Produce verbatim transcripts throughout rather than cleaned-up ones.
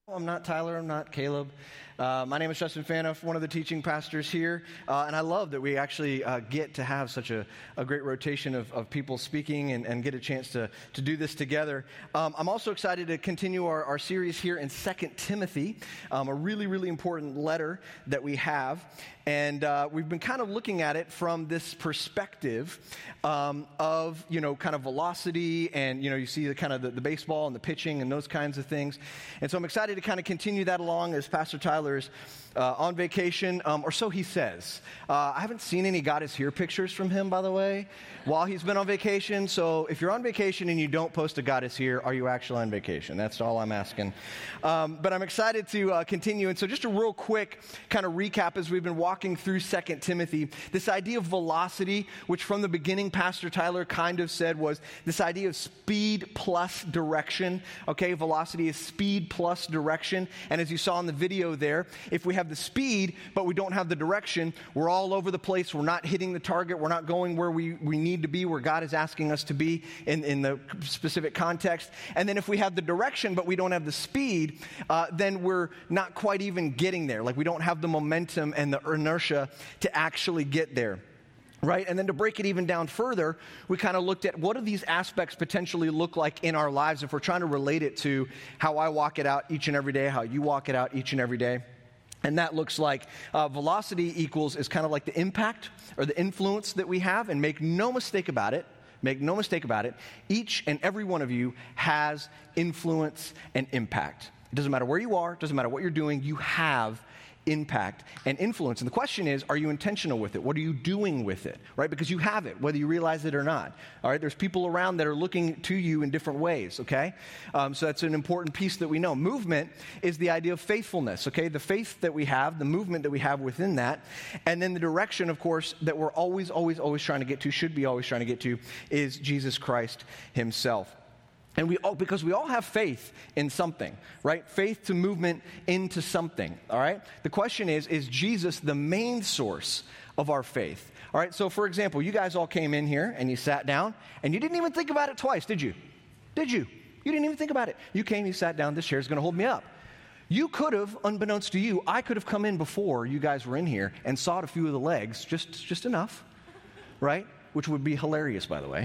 I'm not Tyler, I'm not Caleb. Uh, my name is Justin Fanoff, one of the teaching pastors here, uh, and I love that we actually uh, get to have such a, a great rotation of, of people speaking and, and get a chance to, to do this together. Um, I'm also excited to continue our, our series here in Second Timothy, um, a really, really important letter that we have, and uh, we've been kind of looking at it from this perspective um, of, you know, kind of velocity, and, you know, you see the kind of the, the baseball and the pitching and those kinds of things, and so I'm excited to kind of continue that along as Pastor Tyler's uh, on vacation, um, or so he says. Uh, I haven't seen any God is Here pictures from him, by the way, while he's been on vacation. So if you're on vacation and you don't post a God is Here, are you actually on vacation? That's all I'm asking. Um, but I'm excited to uh, continue. And so just a real quick kind of recap as we've been walking through Second Timothy, this idea of velocity, which from the beginning Pastor Tyler kind of said was this idea of speed plus direction. Okay, velocity is speed plus direction. And as you saw in the video there, if we have the speed, but we don't have the direction, we're all over the place. We're not hitting the target. We're not going where we, we need to be, where God is asking us to be in, in the specific context. And then if we have the direction, but we don't have the speed, uh, then we're not quite even getting there. Like we don't have the momentum and the inertia to actually get there. Right? And then to break it even down further, we kind of looked at what do these aspects potentially look like in our lives if we're trying to relate it to how I walk it out each and every day, how you walk it out each and every day. And that looks like uh, velocity equals is kind of like the impact or the influence that we have. And make no mistake about it, make no mistake about it, each and every one of you has influence and impact. It doesn't matter where you are, it doesn't matter what you're doing, you have impact and influence. And the question is, are you intentional with it? What are you doing with it? Right? Because you have it, whether you realize it or not. All right? There's people around that are looking to you in different ways, okay? Um, so that's an important piece that we know. Movement is the idea of faithfulness, okay? The faith that we have, the movement that we have within that. And then the direction, of course, that we're always, always, always trying to get to, should be always trying to get to, is Jesus Christ himself. And we all, because we all have faith in something, right? Faith to movement into something, all right? The question is, is Jesus the main source of our faith? All right, so for example, you guys all came in here and you sat down and you didn't even think about it twice, did you? Did you? You didn't even think about it. You came, you sat down, this chair's going to hold me up. You could have, unbeknownst to you, I could have come in before you guys were in here and sawed a few of the legs, just, just enough, right? Which would be hilarious, by the way.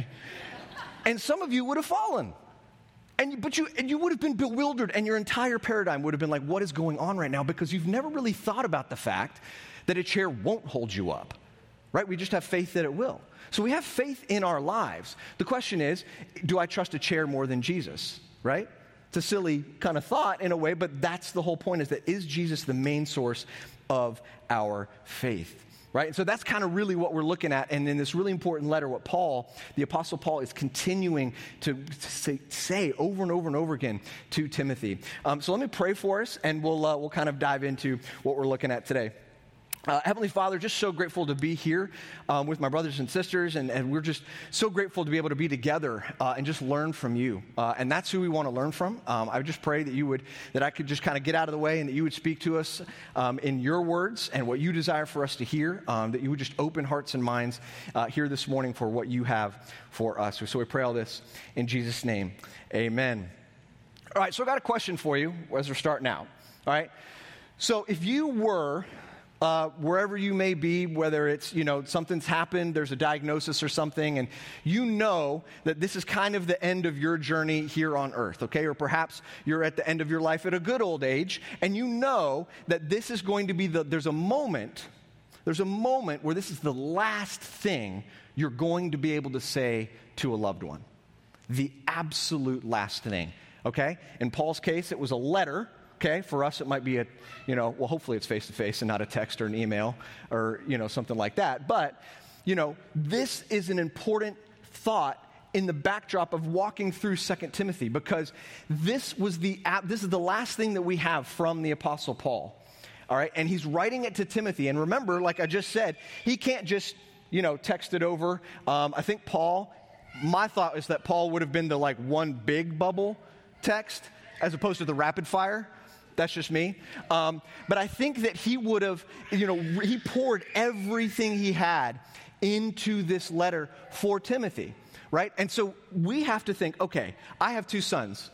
And some of you would have fallen. And you, but you, and you would have been bewildered, and your entire paradigm would have been like, what is going on right now? Because you've never really thought about the fact that a chair won't hold you up, right? We just have faith that it will. So we have faith in our lives. The question is, do I trust a chair more than Jesus, right? It's a silly kind of thought in a way, but that's the whole point, is that is Jesus the main source of our faith? Right? And so that's kind of really what we're looking at. And in this really important letter, what Paul, the Apostle Paul, is continuing to, to say, say over and over and over again to Timothy. Um, so let me pray for us, and we'll uh, we'll kind of dive into what we're looking at today. Uh, Heavenly Father, just so grateful to be here um, with my brothers and sisters, and, and we're just so grateful to be able to be together uh, and just learn from you. Uh, and that's who we want to learn from. Um, I just pray that you would, that I could just kind of get out of the way, and that you would speak to us um, in your words and what you desire for us to hear, um, that you would just open hearts and minds uh, here this morning for what you have for us. So we pray all this in Jesus' name. Amen. All right, so I got a question for you as we're starting out. All right, so if you were... Uh, wherever you may be, whether it's, you know, something's happened, there's a diagnosis or something, and you know that this is kind of the end of your journey here on earth, okay? Or perhaps you're at the end of your life at a good old age, and you know that this is going to be the, there's a moment, there's a moment where this is the last thing you're going to be able to say to a loved one. The absolute last thing, okay? In Paul's case, it was a letter. Okay, for us it might be a, you know, well, hopefully it's face-to-face and not a text or an email or, you know, something like that. But, you know, this is an important thought in the backdrop of walking through Second Timothy, because this was the, this is the last thing that we have from the Apostle Paul. All right, and he's writing it to Timothy. And remember, like I just said, he can't just, you know, text it over. Um, I think Paul, my thought is that Paul would have been the like one big bubble text as opposed to the rapid fire. That's just me. Um, but I think that he would have, you know, he poured everything he had into this letter for Timothy, right? And so we have to think, okay, I have two sons.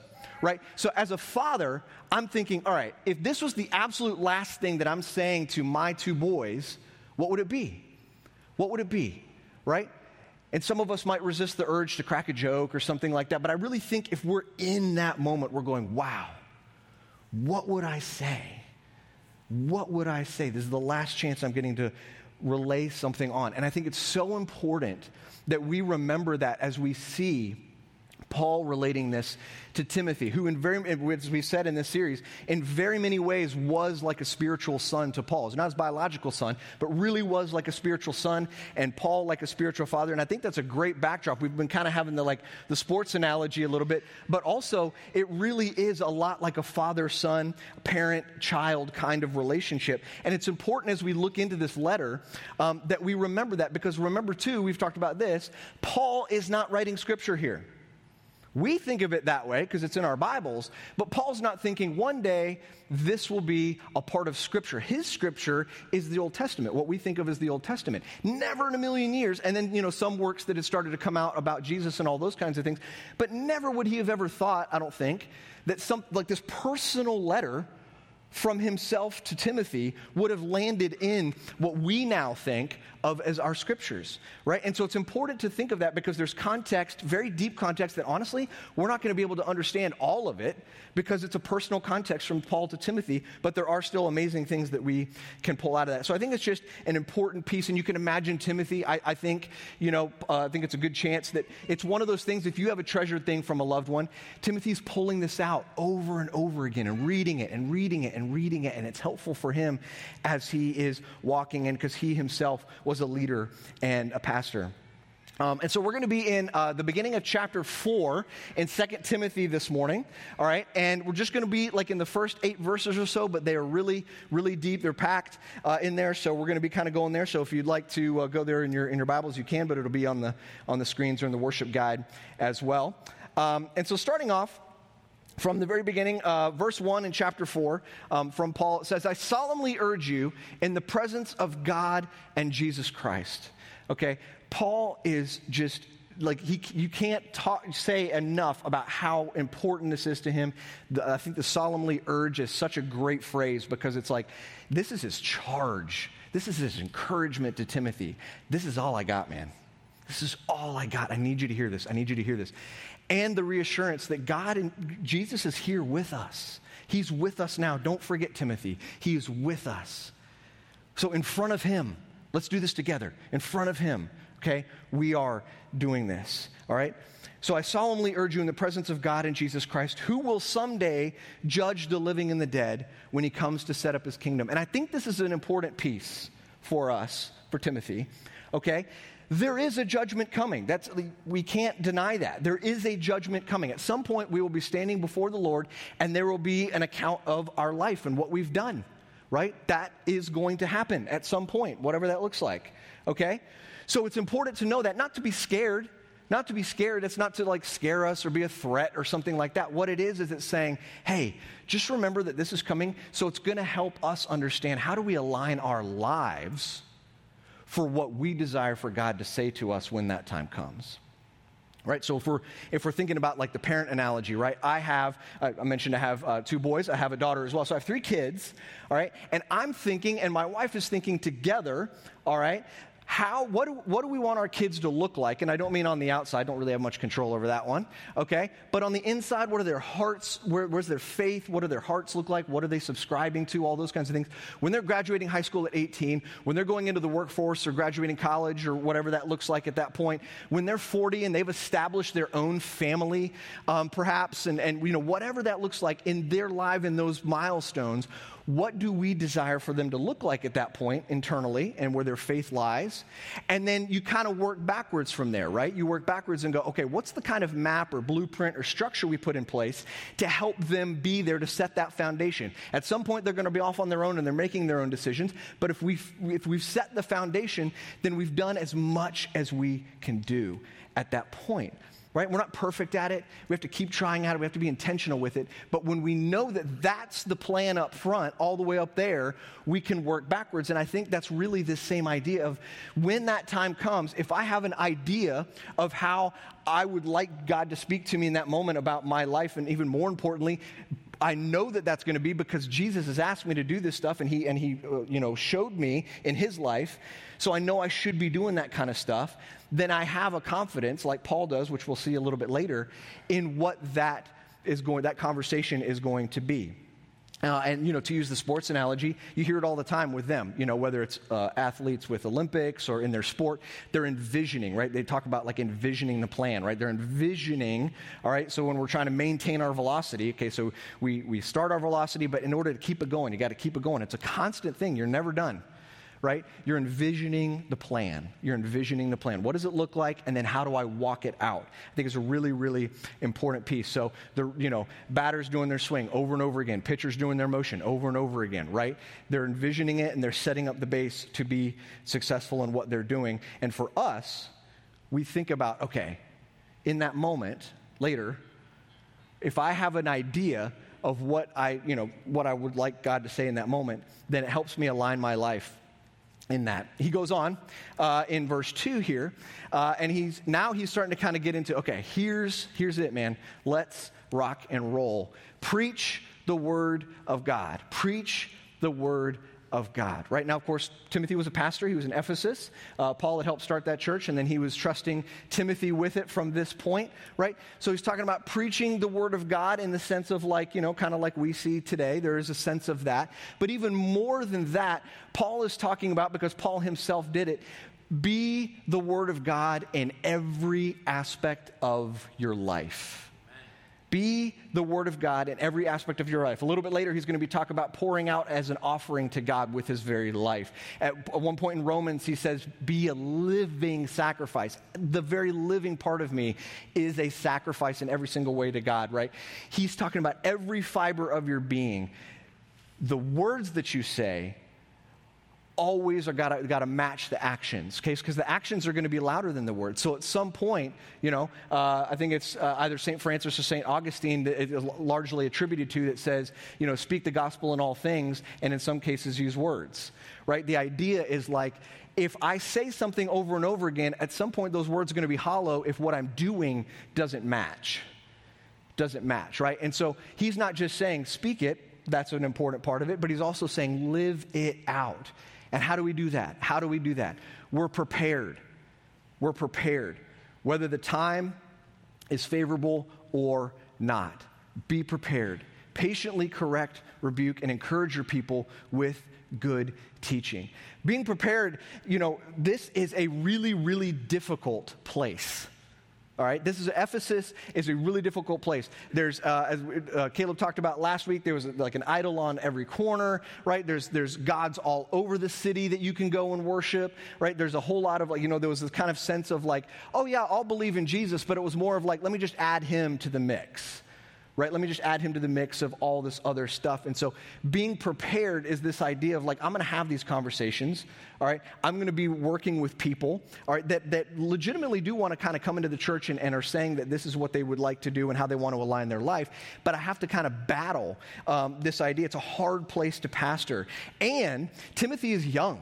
right? So as a father, I'm thinking, all right, if this was the absolute last thing that I'm saying to my two boys, what would it be? What would it be, right? And some of us might resist the urge to crack a joke or something like that, but I really think if we're in that moment, we're going, wow, what would I say? What would I say? This is the last chance I'm getting to relay something on. And I think it's so important that we remember that as we see Paul relating this to Timothy, who in very, as we said in this series, in very many ways was like a spiritual son to Paul. He's not his biological son, but really was like a spiritual son, and Paul like a spiritual father. And I think that's a great backdrop. We've been kind of having the like the sports analogy a little bit, but also it really is a lot like a father-son, parent-child kind of relationship. And it's important as we look into this letter um, that we remember that, because remember too, we've talked about this, Paul is not writing scripture here. We think of it that way because it's in our Bibles, but Paul's not thinking one day this will be a part of Scripture. His Scripture is the Old Testament, what we think of as the Old Testament. Never in a million years, and then, you know, some works that had started to come out about Jesus and all those kinds of things, but never would he have ever thought, I don't think, that some like this personal letter from himself to Timothy would have landed in what we now think of as our scriptures, right? And so it's important to think of that because there's context, very deep context that honestly, we're not going to be able to understand all of it because it's a personal context from Paul to Timothy, but there are still amazing things that we can pull out of that. So I think it's just an important piece, and you can imagine Timothy, I, I think, you know, uh, I think it's a good chance that it's one of those things, if you have a treasured thing from a loved one, Timothy's pulling this out over and over again and reading it and reading it and reading it, and it's helpful for him as he is walking in because he himself was a leader and a pastor. Um, and so we're going to be in uh, the beginning of chapter four in Second Timothy this morning, all right? And we're just going to be like in the first eight verses or so, but they are really, really deep. They're packed uh, in there, so we're going to be kind of going there. So if you'd like to uh, go there in your in your Bibles, you can, but it'll be on the on the screens or in the worship guide as well. Um, and so starting off, from the very beginning, uh, verse one in chapter four, um, from Paul, it says, I solemnly urge you in the presence of God and Jesus Christ. Okay, Paul is just like, he, you can't talk, say enough about how important this is to him. The, I think the solemnly urge is such a great phrase because it's like, this is his charge. This is his encouragement to Timothy. This is all I got, man. This is all I got. I need you to hear this. I need you to hear this. And the reassurance that God and Jesus is here with us. He's with us now. Don't forget, Timothy. He is with us. So in front of him, let's do this together. In front of him, okay, we are doing this, all right? So I solemnly urge you in the presence of God and Jesus Christ, who will someday judge the living and the dead when he comes to set up his kingdom. And I think this is an important piece for us, for Timothy, okay? There is a judgment coming. That's, we can't deny that. There is a judgment coming. At some point, we will be standing before the Lord, and there will be an account of our life and what we've done, right? That is going to happen at some point, whatever that looks like, okay? So it's important to know that, not to be scared, not to be scared. It's not to like scare us or be a threat or something like that. What it is, is it's saying, hey, just remember that this is coming, so it's going to help us understand how do we align our lives for what we desire for God to say to us when that time comes. Right, so if we're if we're thinking about like the parent analogy, right? I have I mentioned I have uh, two boys. I have a daughter as well, so I have three kids. All right, and I'm thinking, and my wife is thinking together. All right, how what do, what do we want our kids to look like? And I don't mean on the outside. I don't really have much control over that one. Okay, but on the inside, what are their hearts? Where, where's their faith? What do their hearts look like? What are they subscribing to? All those kinds of things. When they're graduating high school at eighteen, when they're going into the workforce or graduating college or whatever that looks like at that point, when they're forty and they've established their own family, um, perhaps, and and you know whatever that looks like in their life in those milestones. What do we desire for them to look like at that point internally and where their faith lies? And then you kind of work backwards from there, right? You work backwards and go, okay, what's the kind of map or blueprint or structure we put in place to help them be there to set that foundation? At some point, they're going to be off on their own and they're making their own decisions. But if we've, if we've set the foundation, then we've done as much as we can do at that point. right? We're not perfect at it. We have to keep trying at it. We have to be intentional with it. But when we know that that's the plan up front, all the way up there, we can work backwards. And I think that's really the same idea of when that time comes, if I have an idea of how I would like God to speak to me in that moment about my life, and even more importantly, I know that that's going to be because Jesus has asked me to do this stuff, and he, and he uh, you know, showed me in his life, so I know I should be doing that kind of stuff. Then I have a confidence, like Paul does, which we'll see a little bit later, in what that is going, that conversation is going to be. Uh, and, you know, to use the sports analogy, you hear it all the time with them, you know, whether it's uh, athletes with Olympics or in their sport, they're envisioning, right? They talk about like envisioning the plan, right? They're envisioning, all right? So when we're trying to maintain our velocity, okay, so we, we start our velocity, but in order to keep it going, you got to keep it going. It's a constant thing. You're never done. Right? You're envisioning the plan. You're envisioning the plan. What does it look like? And then how do I walk it out? I think it's a really, really important piece. So the, you know, batters doing their swing over and over again, pitchers doing their motion over and over again, right? They're envisioning it and they're setting up the base to be successful in what they're doing. And for us, we think about, okay, in that moment later, if I have an idea of what I, you know, what I would like God to say in that moment, then it helps me align my life in that. He goes on uh, in verse two here, uh, and he's now he's starting to kind of get into, okay, here's here's it, man. Let's rock and roll. Preach the word of God. Preach the word of God. Right now, of course, Timothy was a pastor. He was in Ephesus. Uh, Paul had helped start that church, and then he was trusting Timothy with it from this point, right? So he's talking about preaching the word of God in the sense of like, you know, kind of like we see today. There is a sense of that. But even more than that, Paul is talking about, because Paul himself did it, be the word of God in every aspect of your life. Be the word of God in every aspect of your life. A little bit later, he's going to be talking about pouring out as an offering to God with his very life. At one point in Romans, he says, be a living sacrifice. The very living part of me is a sacrifice in every single way to God, right? He's talking about every fiber of your being. The words that you say always are gotta, gotta match the actions, okay? Because the actions are going to be louder than the words. So at some point, you know, uh, I think it's uh, either Saint Francis or Saint Augustine that it is largely attributed to that says, you know, speak the gospel in all things, and in some cases use words, right? The idea is like, if I say something over and over again, at some point those words are going to be hollow if what I'm doing doesn't match. Doesn't match, right? And so he's not just saying speak it, that's an important part of it, but he's also saying live it out. And how do we do that? How do we do that? We're prepared. We're prepared. Whether the time is favorable or not. Be prepared. Patiently correct, rebuke, and encourage your people with good teaching. Being prepared, you know, this is a really, really difficult place. All right, this is Ephesus is a really difficult place. There's, uh, as uh, Caleb talked about last week, there was like an idol on every corner, right? There's there's gods all over the city that you can go and worship, right? There's a whole lot of like, you know, there was this kind of sense of like, oh yeah, I'll believe in Jesus, but it was more of like, let me just add him to the mix. Right? Let me just add him to the mix of all this other stuff. And so being prepared is this idea of like, I'm going to have these conversations, all right? I'm going to be working with people, all right, that, that legitimately do want to kind of come into the church and, and are saying that this is what they would like to do and how they want to align their life. But I have to kind of battle um, this idea. It's a hard place to pastor. And Timothy is young.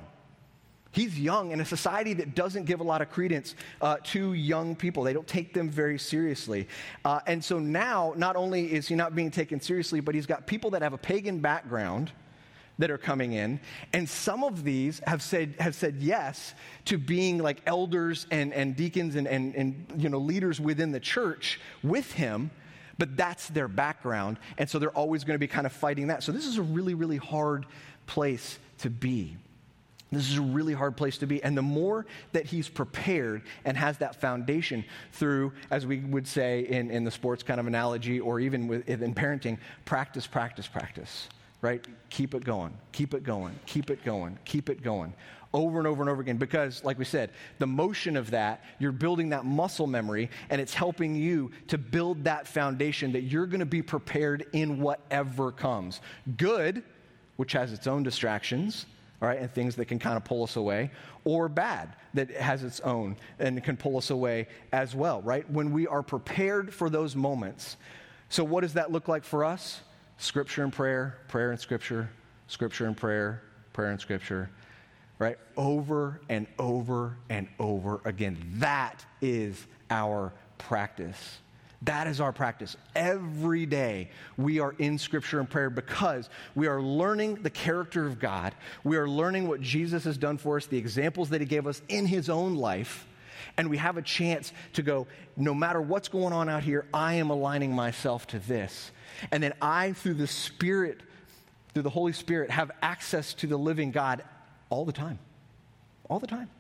He's young in a society that doesn't give a lot of credence uh, to young people. They don't take them very seriously. Uh, and so now, not only is he not being taken seriously, but he's got people that have a pagan background that are coming in. And some of these have said have said yes to being like elders and, and deacons and, and, and you know leaders within the church with him. But that's their background. And so they're always going to be kind of fighting that. So this is a really, really hard place to be. This is a really hard place to be. And the more that he's prepared and has that foundation through, as we would say in, in the sports kind of analogy, or even with, in parenting, practice, practice, practice, right? Keep it going, keep it going, keep it going, keep it going, over and over and over again. Because, like we said, the motion of that, you're building that muscle memory, and it's helping you to build that foundation that you're going to be prepared in whatever comes. Good, which has its own distractions, all right, and things that can kind of pull us away, or bad that has its own and can pull us away as well, right? When we are prepared for those moments. So what does that look like for us? Scripture and prayer, prayer and scripture, scripture and prayer, prayer and scripture, right? Over and over and over again. That is our practice. That is our practice. Every day we are in Scripture and prayer because we are learning the character of God. We are learning what Jesus has done for us, the examples that he gave us in his own life. And we have a chance to go, no matter what's going on out here, I am aligning myself to this. And then I, through the Spirit, through the Holy Spirit, have access to the living God all the time. All the time.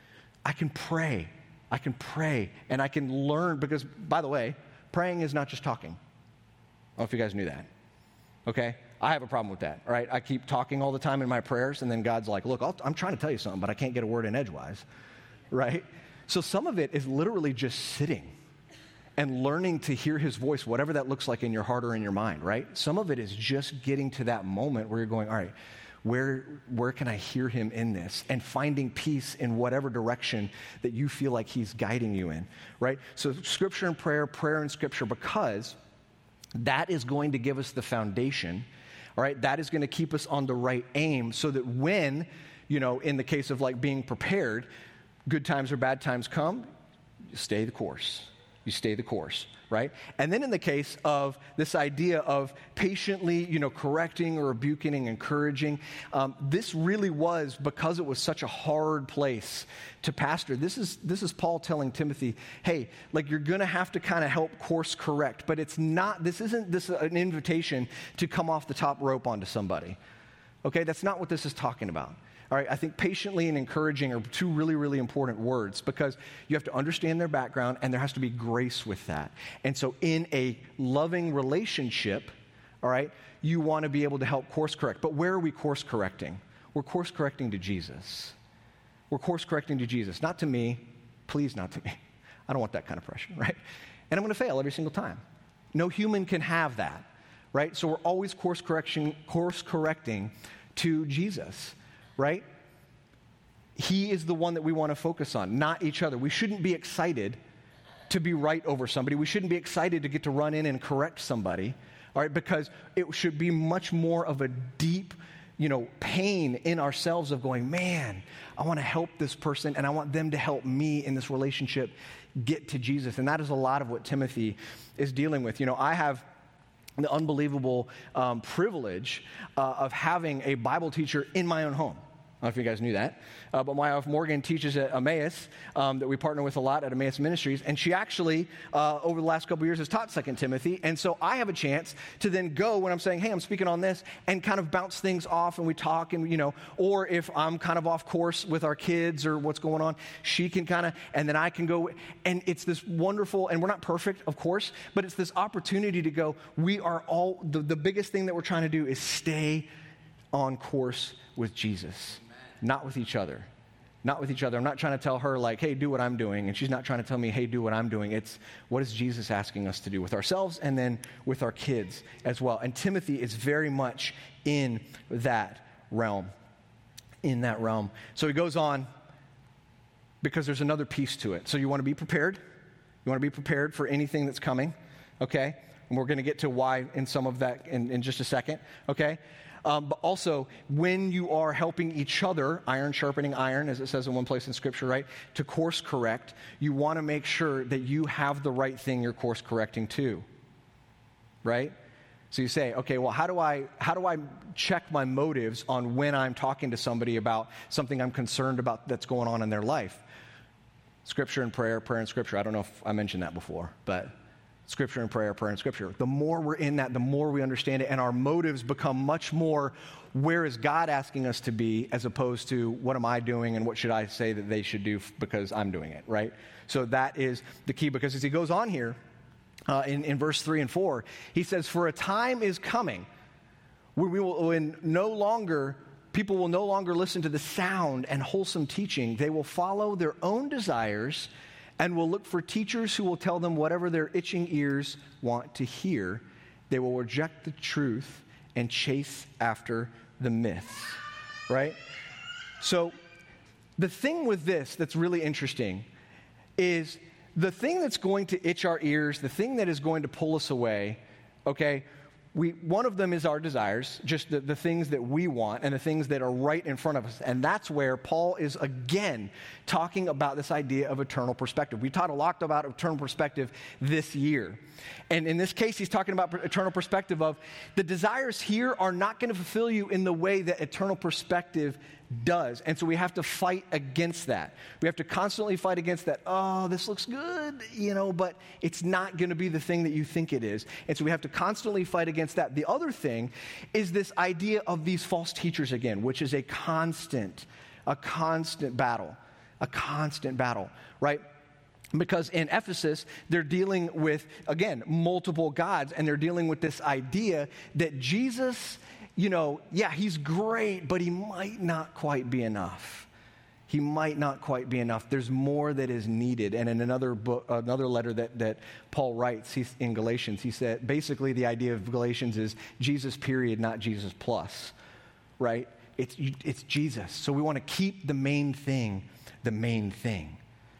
I can pray. I can pray and I can learn because, by the way, praying is not just talking. I don't know if you guys knew that. Okay? I have a problem with that, all right? I keep talking all the time in my prayers, and then God's like, look, I'll, I'm trying to tell you something, but I can't get a word in edgewise, right? So some of it is literally just sitting and learning to hear his voice, whatever that looks like in your heart or in your mind, right? Some of it is just getting to that moment where you're going, all right, Where where can I hear him in this? And finding peace in whatever direction that you feel like he's guiding you in, right? So scripture and prayer, prayer and scripture, because that is going to give us the foundation, all right? That is going to keep us on the right aim so that when, you know, in the case of like being prepared, good times or bad times come, you stay the course. You stay the course, right? And then in the case of this idea of patiently, you know, correcting or rebuking and encouraging, um, this really was because it was such a hard place to pastor. This is this is Paul telling Timothy, hey, like you're going to have to kind of help course correct, but it's not, this isn't this an invitation to come off the top rope onto somebody. Okay, that's not what this is talking about. All right, I think patiently and encouraging are two really, really important words because you have to understand their background and there has to be grace with that. And so in a loving relationship, all right, you want to be able to help course correct. But where are we course correcting? We're course correcting to Jesus. We're course correcting to Jesus, not to me. Please, not to me. I don't want that kind of pressure, right? And I'm going to fail every single time. No human can have that, right? So we're always course correction, course correcting to Jesus. Right? He is the one that we want to focus on, not each other. We shouldn't be excited to be right over somebody. We shouldn't be excited to get to run in and correct somebody, all right? Because it should be much more of a deep, you know, pain in ourselves of going, man, I want to help this person and I want them to help me in this relationship get to Jesus. And that is a lot of what Timothy is dealing with. You know, I have the unbelievable um, privilege uh, of having a Bible teacher in my own home. I don't know if you guys knew that. Uh, but my wife Morgan teaches at Emmaus um, that we partner with a lot at Emmaus Ministries. And she actually, uh, over the last couple of years, has taught Second Timothy. And so I have a chance to then go when I'm saying, hey, I'm speaking on this, and kind of bounce things off and we talk and, you know, or if I'm kind of off course with our kids or what's going on, she can kind of, and then I can go. And it's this wonderful, and we're not perfect, of course, but it's this opportunity to go, we are all, the, the biggest thing that we're trying to do is stay on course with Jesus. Not with each other. Not with each other. I'm not trying to tell her, like, hey, do what I'm doing. And she's not trying to tell me, hey, do what I'm doing. It's what is Jesus asking us to do with ourselves and then with our kids as well. And Timothy is very much in that realm. In that realm. So he goes on because there's another piece to it. So you want to be prepared. You want to be prepared for anything that's coming. Okay? And we're going to get to why in some of that in, in just a second. Okay? Um, but also, when you are helping each other, iron sharpening iron, as it says in one place in Scripture, right, to course correct, you want to make sure that you have the right thing you're course correcting to, right? So you say, okay, well, how do I how do I check my motives on when I'm talking to somebody about something I'm concerned about that's going on in their life? Scripture and prayer, prayer and Scripture. I don't know if I mentioned that before, but Scripture and prayer, prayer and Scripture. The more we're in that, the more we understand it, and our motives become much more, where is God asking us to be, as opposed to what am I doing and what should I say that they should do because I'm doing it, right? So that is the key, because as he goes on here, uh, in, in verse three and four, he says, for a time is coming when we will, when no longer, people will no longer listen to the sound and wholesome teaching. They will follow their own desires and will look for teachers who will tell them whatever their itching ears want to hear. They will reject the truth and chase after the myths, right? So the thing with this that's really interesting is the thing that's going to itch our ears, the thing that is going to pull us away, okay, we, one of them is our desires, just the, the things that we want and the things that are right in front of us. And that's where Paul is again talking about this idea of eternal perspective. We taught a lot about eternal perspective this year. And in this case, he's talking about eternal perspective of the desires here are not going to fulfill you in the way that eternal perspective does. And so we have to fight against that. We have to constantly fight against that. Oh, this looks good, you know, but it's not going to be the thing that you think it is. And so we have to constantly fight against that. The other thing is this idea of these false teachers again, which is a constant, a constant battle, a constant battle, right? Because in Ephesus, they're dealing with, again, multiple gods, and they're dealing with this idea that Jesus, you know, yeah, he's great, but he might not quite be enough. He might not quite be enough. There's more that is needed. And in another book, another letter that, that Paul writes he's, in Galatians, he said, basically the idea of Galatians is Jesus period, not Jesus plus, right? It's, it's Jesus. So we want to keep the main thing, the main thing.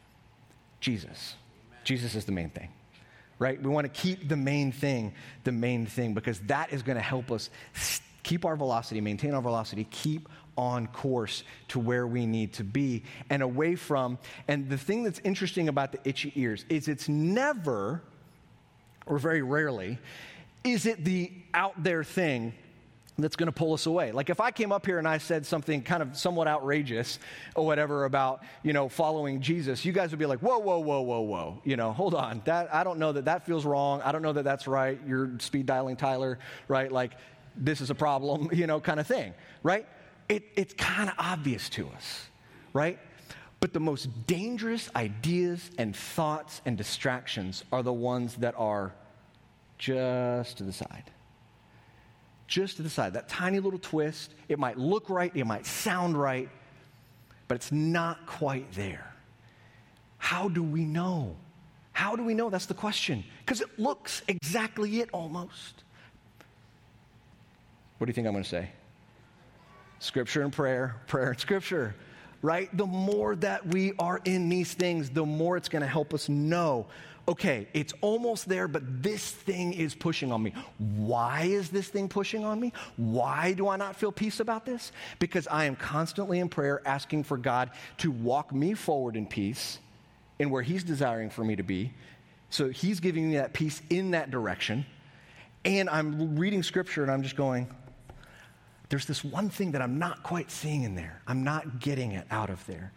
Jesus. Jesus is the main thing, right? We want to keep the main thing, the main thing, because that is going to help us keep our velocity, maintain our velocity, keep on course to where we need to be and away from. And the thing that's interesting about the itchy ears is it's never, or very rarely, is it the out there thing that's going to pull us away. Like if I came up here and I said something kind of somewhat outrageous or whatever about, you know, following Jesus, you guys would be like, whoa, whoa, whoa, whoa, whoa. You know, hold on. That I don't know that that feels wrong. I don't know that that's right. You're speed dialing Tyler, right? Like this is a problem, you know, kind of thing, right? It, it's kind of obvious to us, right? But the most dangerous ideas and thoughts and distractions are the ones that are just to the side. Just to the side, that tiny little twist. It might look right, it might sound right, but it's not quite there. How do we know? How do we know? That's the question. Because it looks exactly it almost. What do you think I'm going to say? Scripture and prayer, prayer and scripture, right? The more that we are in these things, the more it's going to help us know, okay, it's almost there, but this thing is pushing on me. Why is this thing pushing on me? Why do I not feel peace about this? Because I am constantly in prayer asking for God to walk me forward in peace in where he's desiring for me to be. So he's giving me that peace in that direction. And I'm reading scripture and I'm just going, there's this one thing that I'm not quite seeing in there. I'm not getting it out of there.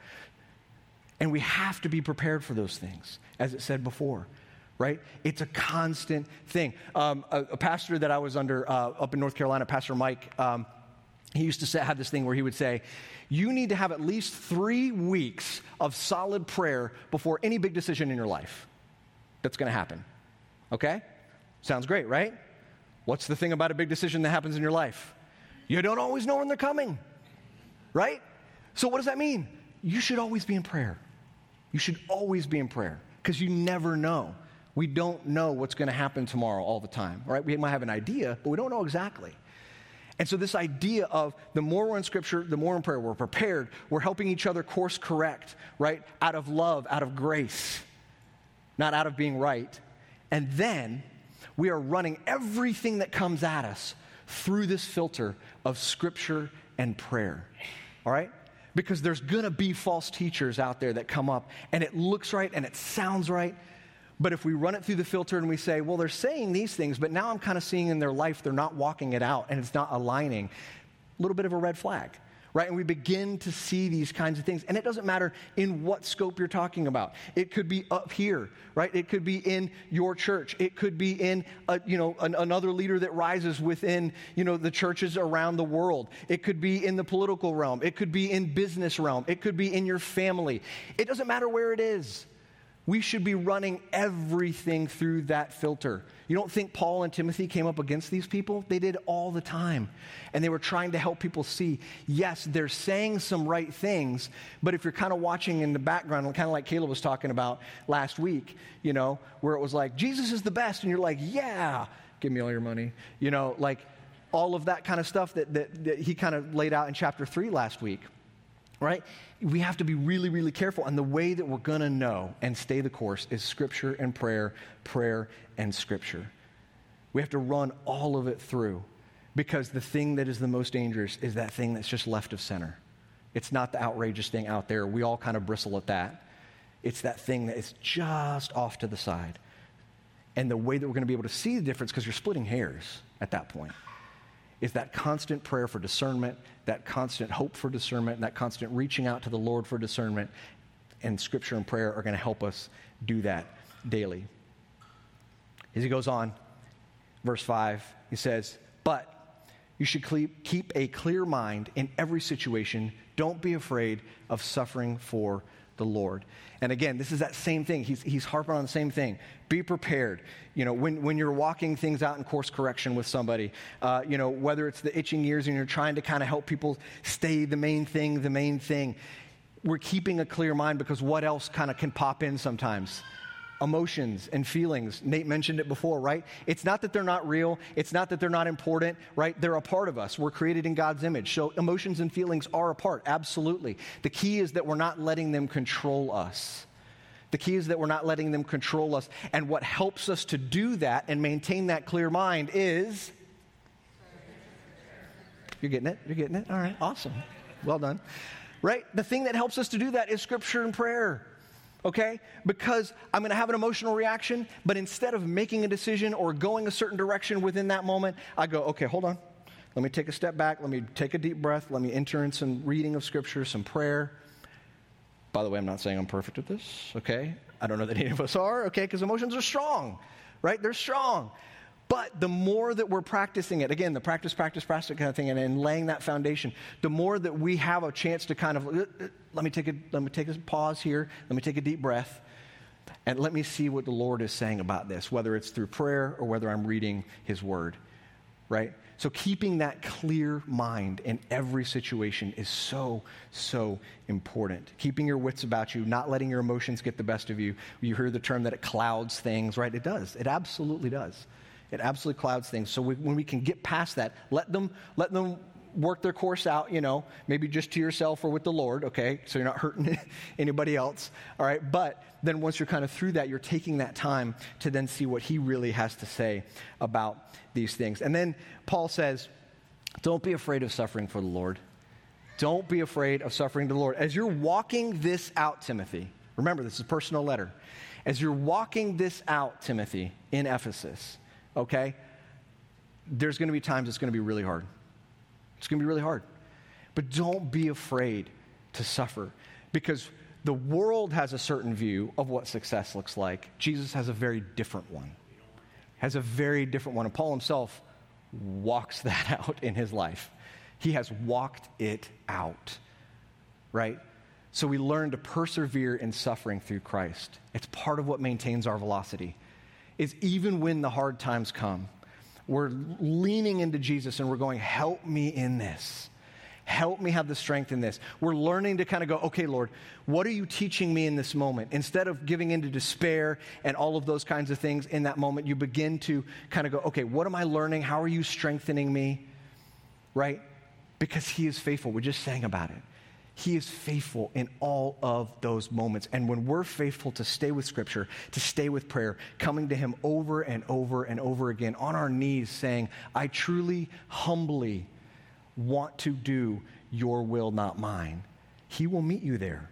And we have to be prepared for those things, as it said before, right? It's a constant thing. Um, a, a pastor that I was under uh, up in North Carolina, Pastor Mike, um, he used to say, have this thing where he would say, you need to have at least three weeks of solid prayer before any big decision in your life that's going to happen. Okay? Sounds great, right? What's the thing about a big decision that happens in your life? You don't always know when they're coming, right? So what does that mean? You should always be in prayer. You should always be in prayer because you never know. We don't know what's going to happen tomorrow all the time, right? We might have an idea, but we don't know exactly. And so this idea of the more we're in Scripture, the more in prayer, we're prepared, we're helping each other course correct, right? Out of love, out of grace, not out of being right. And then we are running everything that comes at us through this filter of Scripture and prayer, all right? Because there's going to be false teachers out there that come up, and it looks right and it sounds right, but if we run it through the filter and we say, well, they're saying these things, but now I'm kind of seeing in their life they're not walking it out and it's not aligning, a little bit of a red flag, right? And we begin to see these kinds of things. And it doesn't matter in what scope you're talking about. It could be up here, right? It could be in your church. It could be in, a, you know, an, another leader that rises within, you know, the churches around the world. It could be in the political realm. It could be in business realm. It could be in your family. It doesn't matter where it is. We should be running everything through that filter. You don't think Paul and Timothy came up against these people? They did all the time. And they were trying to help people see, yes, they're saying some right things, but if you're kind of watching in the background, kind of like Caleb was talking about last week, you know, where it was like, Jesus is the best, and you're like, yeah, give me all your money. You know, like all of that kind of stuff that, that, that he kind of laid out in chapter three last week. right? We have to be really, really careful. And the way that we're going to know and stay the course is Scripture and prayer, prayer and Scripture. We have to run all of it through, because the thing that is the most dangerous is that thing that's just left of center. It's not the outrageous thing out there. We all kind of bristle at that. It's that thing that is just off to the side. And the way that we're going to be able to see the difference, because you're splitting hairs at that point, is that constant prayer for discernment, that constant hope for discernment, and that constant reaching out to the Lord for discernment. And Scripture and prayer are going to help us do that daily. As he goes on, verse five, he says, but you should keep a clear mind in every situation. Don't be afraid of suffering for the Lord. And again, this is that same thing. He's, he's harping on the same thing. Be prepared. You know, when, when you're walking things out in course correction with somebody, uh, you know, whether it's the itching ears and you're trying to kind of help people stay the main thing, the main thing, we're keeping a clear mind, because what else kind of can pop in sometimes? Emotions and feelings. Nate mentioned it before, right? It's not that they're not real. It's not that they're not important, right? They're a part of us. We're created in God's image. So emotions and feelings are a part, absolutely. The key is that we're not letting them control us. The key is that we're not letting them control us. And what helps us to do that and maintain that clear mind is... You're getting it? You're getting it? All right, awesome. Well done. Right? The thing that helps us to do that is Scripture and prayer. Okay? Because I'm going to have an emotional reaction, but instead of making a decision or going a certain direction within that moment, I go, okay, hold on. Let me take a step back. Let me take a deep breath. Let me enter in some reading of Scripture, some prayer. By the way, I'm not saying I'm perfect at this, okay? I don't know that any of us are, okay? Because emotions are strong, right? They're strong. But the more that we're practicing it, again, the practice, practice, practice kind of thing, and, and laying that foundation, the more that we have a chance to kind of, uh, uh, let me take a, let me take a pause here, let me take a deep breath, and let me see what the Lord is saying about this, whether it's through prayer or whether I'm reading His Word, right? So keeping that clear mind in every situation is so, so important. Keeping your wits about you, not letting your emotions get the best of you. You hear the term that it clouds things, right? It does. It absolutely does. It absolutely clouds things. So we, when we can get past that, let them let them work their course out, you know, maybe just to yourself or with the Lord, okay? So you're not hurting anybody else, all right? But then once you're kind of through that, you're taking that time to then see what He really has to say about these things. And then Paul says, don't be afraid of suffering for the Lord. Don't be afraid of suffering to the Lord. As you're walking this out, Timothy, remember, this is a personal letter. As you're walking this out, Timothy, in Ephesus, okay, there's going to be times it's going to be really hard. It's going to be really hard. But don't be afraid to suffer, because the world has a certain view of what success looks like. Jesus has a very different one. Has a very different one. And Paul himself walks that out in his life. He has walked it out, right? So we learn to persevere in suffering through Christ. It's part of what maintains our velocity. Is even when the hard times come, we're leaning into Jesus and we're going, help me in this. Help me have the strength in this. We're learning to kind of go, okay, Lord, what are you teaching me in this moment? Instead of giving into despair and all of those kinds of things in that moment, you begin to kind of go, okay, what am I learning? How are you strengthening me? Right? Because He is faithful. We just sang about it. He is faithful in all of those moments. And when we're faithful to stay with Scripture, to stay with prayer, coming to Him over and over and over again on our knees saying, I truly, humbly want to do your will, not mine, He will meet you there.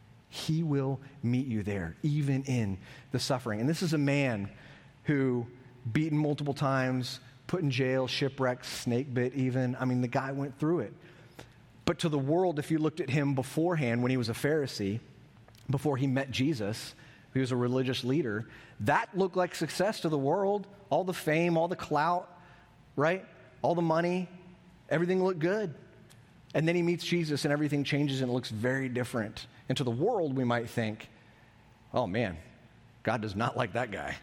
He will meet you there, even in the suffering. And this is a man who, beaten multiple times, put in jail, shipwrecked, snake bit even. I mean, the guy went through it. But to the world, if you looked at him beforehand when he was a Pharisee, before he met Jesus, he was a religious leader, that looked like success to the world. All the fame, all the clout, right? All the money, everything looked good. And then he meets Jesus and everything changes and it looks very different. And to the world, we might think, oh man, God does not like that guy,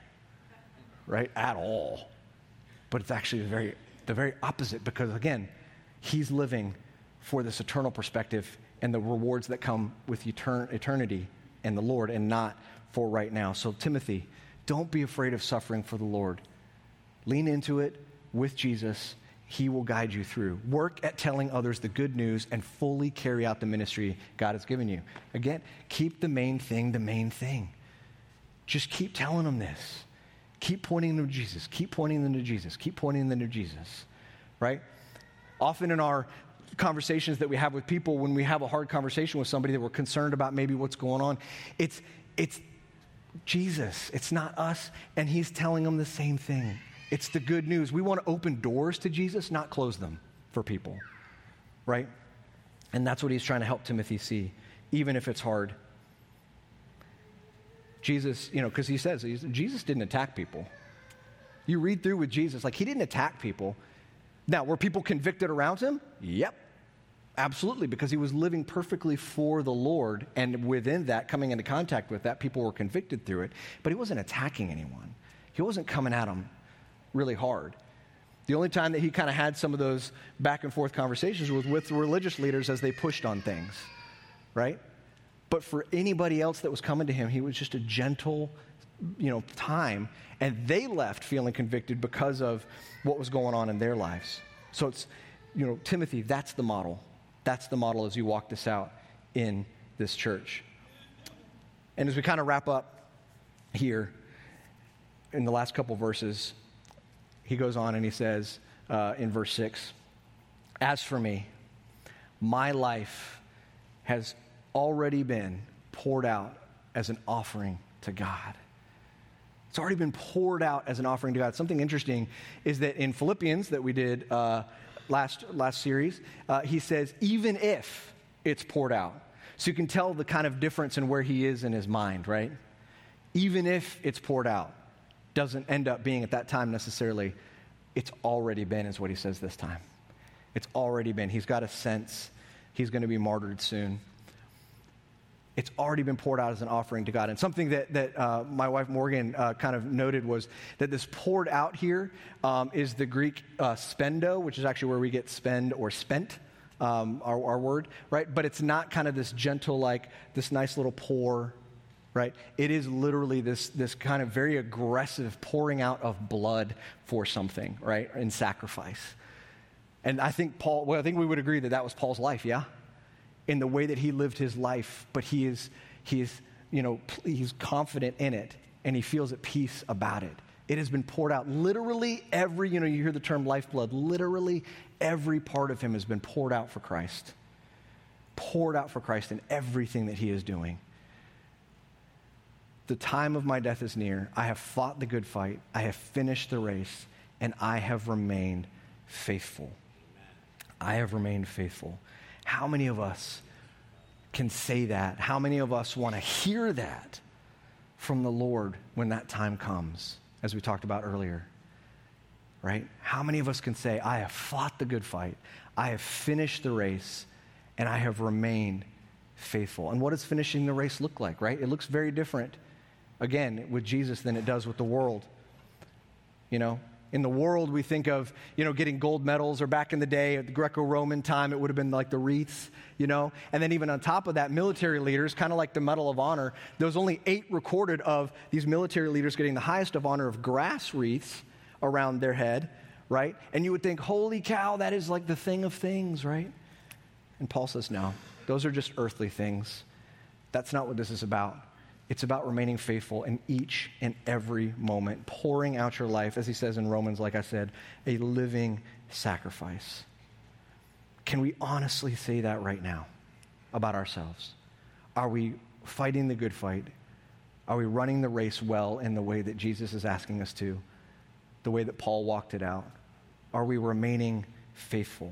right? At all. But it's actually the very, the very opposite, because again, he's living for this eternal perspective and the rewards that come with etern- eternity and the Lord, and not for right now. So Timothy, don't be afraid of suffering for the Lord. Lean into it with Jesus he will guide you through. Work at telling others the good news and fully carry out the ministry God has given you. Again, keep the main thing the main thing. Just keep telling them this. Keep pointing them to Jesus. Keep pointing them to Jesus. Keep pointing them to Jesus, right? Often in our conversations that we have with people, when we have a hard conversation with somebody that we're concerned about maybe what's going on, it's it's Jesus. It's not us, and he's telling them the same thing. It's the good news. We want to open doors to Jesus, not close them for people, right? And that's what he's trying to help Timothy see, even if it's hard. Jesus, you know, because he says, Jesus didn't attack people. You read through with Jesus, like he didn't attack people. Now, were people convicted around him? Yep, absolutely, because he was living perfectly for the Lord, and within that, coming into contact with that, people were convicted through it, but he wasn't attacking anyone. He wasn't coming at them really hard. The only time that he kind of had some of those back and forth conversations was with the religious leaders as they pushed on things, right? But for anybody else that was coming to him, he was just a gentle, you know, time, and they left feeling convicted because of what was going on in their lives. So it's, you know, Timothy, that's the model. That's the model as you walk this out in this church. And as we kind of wrap up here in the last couple verses, he goes on and he says uh, in verse six, as for me, my life has already been poured out as an offering to God. It's already been poured out as an offering to God. Something interesting is that in Philippians that we did uh, last last series, uh, he says, even if it's poured out. So you can tell the kind of difference in where he is in his mind, right? Even if it's poured out, doesn't end up being at that time necessarily. It's already been, is what he says this time. It's already been. He's got a sense he's going to be martyred soon. It's already been poured out as an offering to God. And something that, that uh, my wife Morgan uh, kind of noted was that this poured out here um, is the Greek uh, spendo, which is actually where we get spend or spent, um, our, our word, right? But it's not kind of this gentle, like this nice little pour, right? It is literally this, this kind of very aggressive pouring out of blood for something, right? In sacrifice. And I think Paul, well, I think we would agree that that was Paul's life, yeah? In the way that he lived his life, but he is, he is, you know, he's confident in it, and he feels at peace about it. It has been poured out. Literally every, you know, you hear the term lifeblood, literally every part of him has been poured out for Christ. Poured out for Christ in everything that he is doing. The time of my death is near. I have fought the good fight. I have finished the race, and I have remained faithful. I have remained faithful. How many of us can say that? How many of us want to hear that from the Lord when that time comes, as we talked about earlier? Right? How many of us can say, I have fought the good fight, I have finished the race, and I have remained faithful? And what does finishing the race look like, right? It looks very different, again, with Jesus than it does with the world. You know? In the world, we think of, you know, getting gold medals, or back in the day, at the Greco-Roman time, it would have been like the wreaths, you know. And then even on top of that, military leaders, kind of like the Medal of Honor, there was only eight recorded of these military leaders getting the highest of honor of grass wreaths around their head, right? And you would think, holy cow, that is like the thing of things, right? And Paul says, no, those are just earthly things. That's not what this is about. It's about remaining faithful in each and every moment, pouring out your life, as he says in Romans, like I said, a living sacrifice. Can we honestly say that right now about ourselves? Are we fighting the good fight? Are we running the race well in the way that Jesus is asking us to, the way that Paul walked it out? Are we remaining faithful?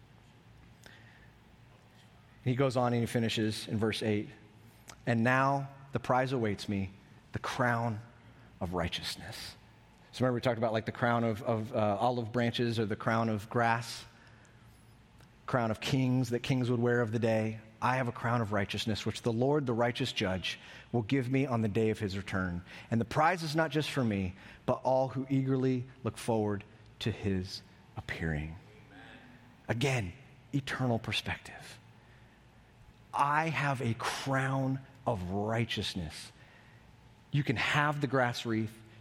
He goes on and he finishes in verse eight. And now the prize awaits me, the crown of righteousness. So remember we talked about like the crown of, of uh, olive branches, or the crown of grass, crown of kings that kings would wear of the day. I have a crown of righteousness, which the Lord, the righteous judge, will give me on the day of his return. And the prize is not just for me, but all who eagerly look forward to his appearing. Again, eternal perspective. I have a crown of righteousness. You can have the grass wreath.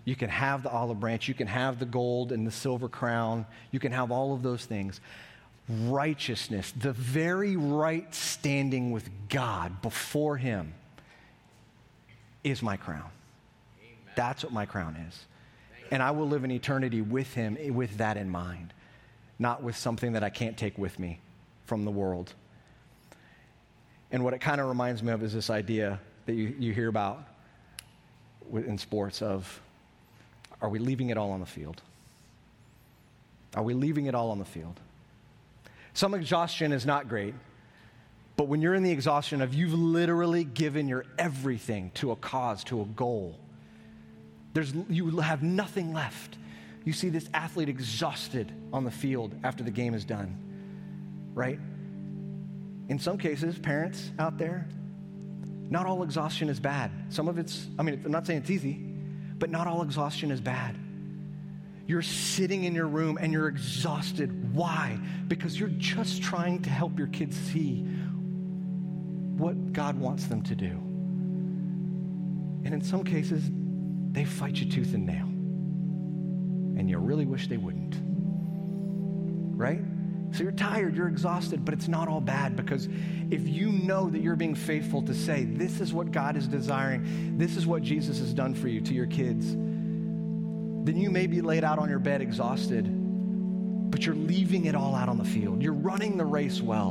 You can have the olive branch. You can have the gold and the silver crown. You can have all of those things. Righteousness, the very right standing with God before him, is my crown. Amen. That's what my crown is. And I will live in eternity with him with that in mind, not with something that I can't take with me from the world. And what it kind of reminds me of is this idea that you, you hear about in sports of, are we leaving it all on the field? Are we leaving it all on the field? Some exhaustion is not great, but when you're in the exhaustion of you've literally given your everything to a cause, to a goal, there's, you have nothing left. You see this athlete exhausted on the field after the game is done, right? In some cases, parents out there, not all exhaustion is bad. Some of it's, I mean, I'm not saying it's easy, but not all exhaustion is bad. You're sitting in your room and you're exhausted. Why? Because you're just trying to help your kids see what God wants them to do. And in some cases, they fight you tooth and nail. And you really wish they wouldn't. Right? So you're tired, you're exhausted, but it's not all bad, because if you know that you're being faithful to say, this is what God is desiring, this is what Jesus has done for you, to your kids, then you may be laid out on your bed exhausted, but you're leaving it all out on the field. You're running the race well.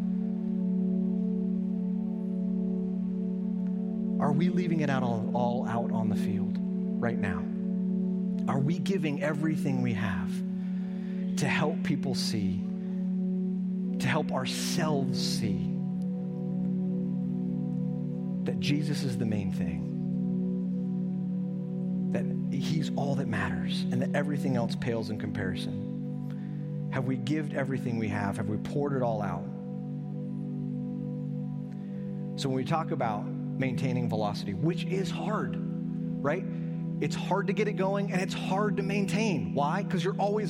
Are we leaving it out all, all out on the field right now? Are we giving everything we have to help people see, to help ourselves see that Jesus is the main thing? That he's all that matters and that everything else pales in comparison? Have we given everything we have? Have we poured it all out? So when we talk about maintaining velocity, which is hard, right? It's hard to get it going and it's hard to maintain. Why? Because you're always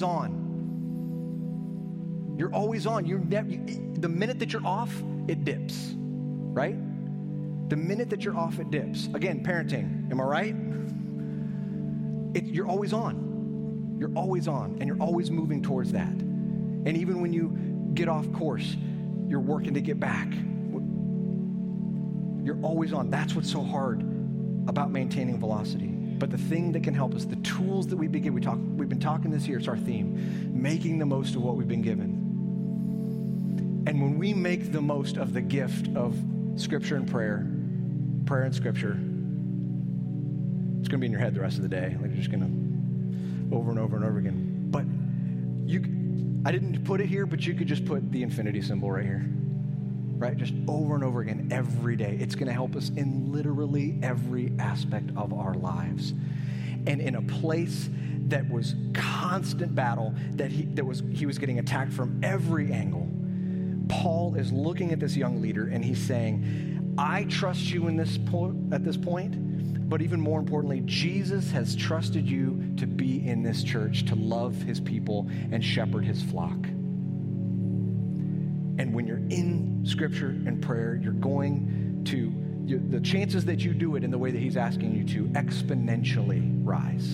on. You're always on. You're never, you, the minute that you're off, it dips, right? The minute that you're off, it dips. Again, parenting, am I right? It, you're always on. You're always on, and you're always moving towards that. And even when you get off course, you're working to get back. You're always on. That's what's so hard about maintaining velocity. But the thing that can help us, the tools that we begin, we talk, we've been talking this year, it's our theme, making the most of what we've been given. And when we make the most of the gift of Scripture and prayer, prayer and Scripture, it's going to be in your head the rest of the day. Like you're just going to over and over and over again. But you, I didn't put it here, but you could just put the infinity symbol right here. Right? Just over and over again every day. It's going to help us in literally every aspect of our lives. And in a place that was constant battle, that he that was he was getting attacked from every angle, Paul is looking at this young leader and he's saying, I trust you in this po- at this point, but even more importantly, Jesus has trusted you to be in this church, to love his people and shepherd his flock. And when you're in Scripture and prayer, you're going to, you, the chances that you do it in the way that he's asking you to exponentially rise.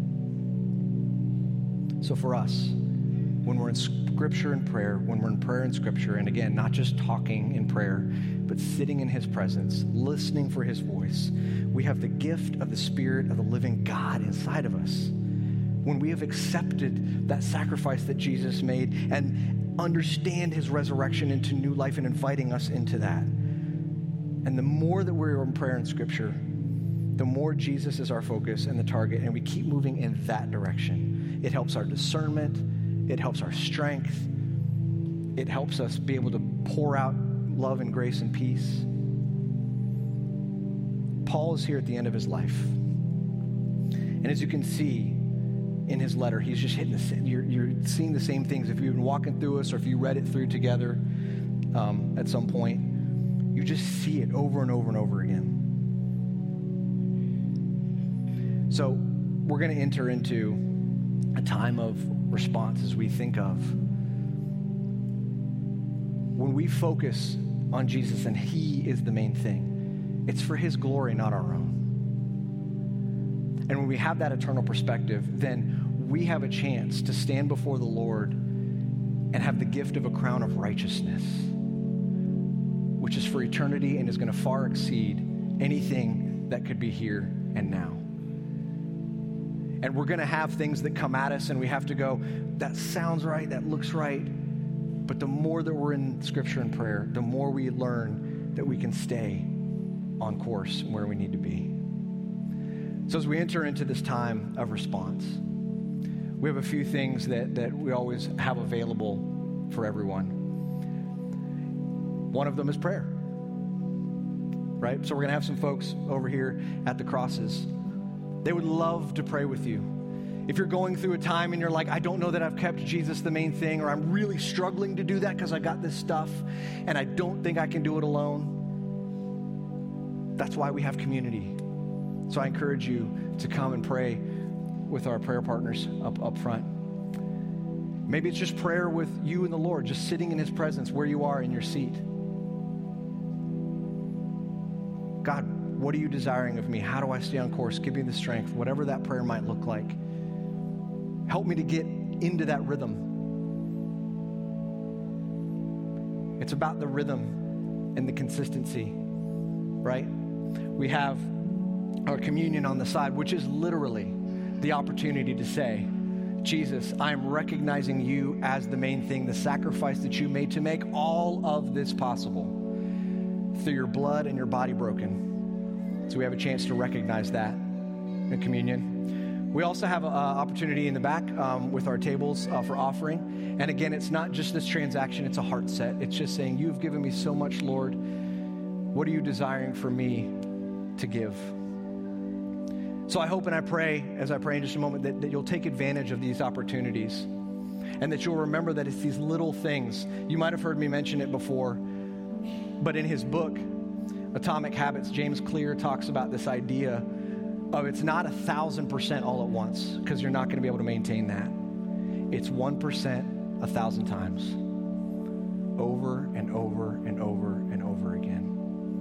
So for us, when we're in Scripture and prayer, when we're in prayer and Scripture, and again, not just talking in prayer, but sitting in his presence, listening for his voice, we have the gift of the Spirit of the living God inside of us. When we have accepted that sacrifice that Jesus made and understand his resurrection into new life and inviting us into that. And the more that we're in prayer and Scripture, the more Jesus is our focus and the target, and we keep moving in that direction. It helps our discernment. It helps our strength. It helps us be able to pour out love and grace and peace. Paul is here at the end of his life. And as you can see, in his letter, he's just hitting the same, you're, you're seeing the same things. If you've been walking through us or if you read it through together um, at some point, you just see it over and over and over again. So we're going to enter into a time of response as we think of when we focus on Jesus and he is the main thing. It's for his glory, not our own. And when we have that eternal perspective, then we have a chance to stand before the Lord and have the gift of a crown of righteousness, which is for eternity and is going to far exceed anything that could be here and now. And we're going to have things that come at us and we have to go, that sounds right, that looks right. But the more that we're in Scripture and prayer, the more we learn that we can stay on course where we need to be. So as we enter into this time of response, we have a few things that, that we always have available for everyone. One of them is prayer, right? So we're going to have some folks over here at the crosses. They would love to pray with you. If you're going through a time and you're like, I don't know that I've kept Jesus the main thing, or I'm really struggling to do that because I got this stuff and I don't think I can do it alone, that's why we have community. So I encourage you to come and pray with our prayer partners up, up front. Maybe it's just prayer with you and the Lord, just sitting in his presence where you are in your seat. God, what are you desiring of me? How do I stay on course? Give me the strength, whatever that prayer might look like. Help me to get into that rhythm. It's about the rhythm and the consistency, right? We have our communion on the side, which is literally the opportunity to say, Jesus, I'm recognizing you as the main thing, the sacrifice that you made to make all of this possible through your blood and your body broken. So we have a chance to recognize that in communion. We also have an opportunity in the back um, with our tables uh, for offering. And again, it's not just this transaction, it's a heart set. It's just saying, you've given me so much, Lord. What are you desiring for me to give? So I hope and I pray, as I pray in just a moment, that, that you'll take advantage of these opportunities and that you'll remember that it's these little things. You might have heard me mention it before, but in his book, Atomic Habits, James Clear talks about this idea of it's not a thousand percent all at once, because you're not going to be able to maintain that. It's one percent a thousand times, over and over and over and over again.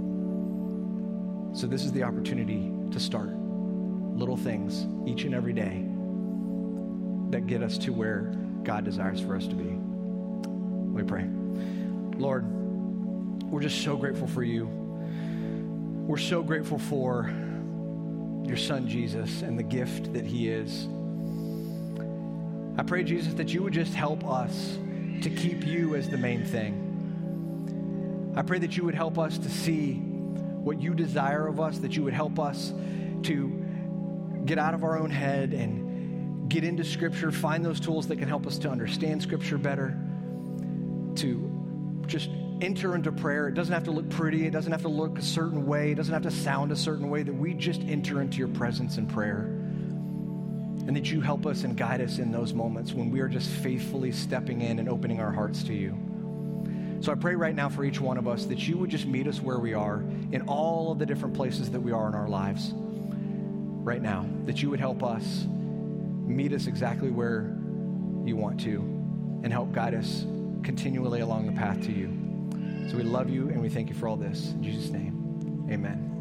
So this is the opportunity to start little things each and every day that get us to where God desires for us to be. We pray. Lord, we're just so grateful for you. We're so grateful for your son, Jesus, and the gift that he is. I pray, Jesus, that you would just help us to keep you as the main thing. I pray that you would help us to see what you desire of us, that you would help us to get out of our own head and get into Scripture, find those tools that can help us to understand Scripture better, to just enter into prayer. It doesn't have to look pretty. It doesn't have to look a certain way. It doesn't have to sound a certain way, that we just enter into your presence in prayer. And that you help us and guide us in those moments when we are just faithfully stepping in and opening our hearts to you. So I pray right now for each one of us that you would just meet us where we are in all of the different places that we are in our lives right now, that you would help us meet us exactly where you want to and help guide us continually along the path to you. So we love you and we thank you for all this. In Jesus' name, amen.